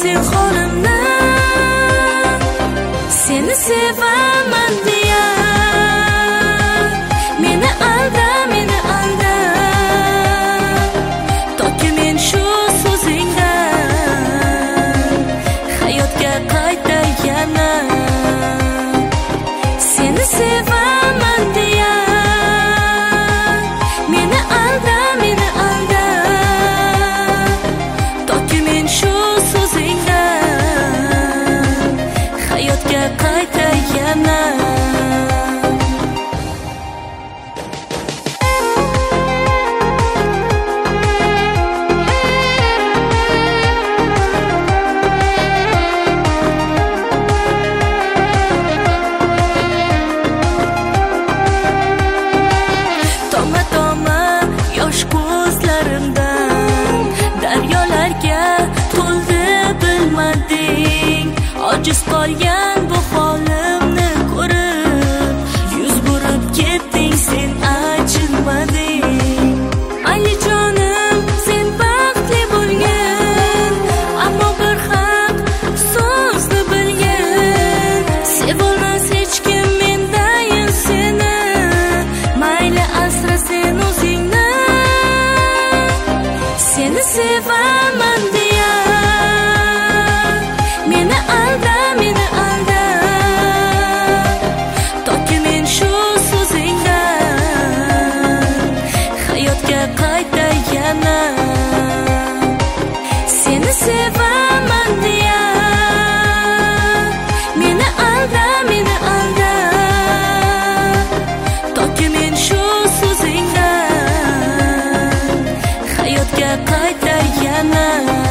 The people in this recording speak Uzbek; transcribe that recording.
sen holimni, seni sevaman deya. Meni alda, meni alda, toki men shu so'zingdan hayotga qayta yana. Seni sevaman deya. Meni alda, meni alda, toki men shu so'zingdan hayotga qayta yana. Ojiz qolgan bu holimni ko'rib, yuz burib ketding, sen achinmading. Alijonim, sen baxtli bo'lgin, ammo bir haq so'zni bilgin. Sevolmas hech kim mendayin seni, mayli asra sen o'zingni. Seni sevaman deya. Meni alda, meni alda, toki men shu so'zingdan hayotga qayta yana. Seni sevaman deya. Meni alda, meni alda, toki men shu so'zingdan hayotga qayta yana.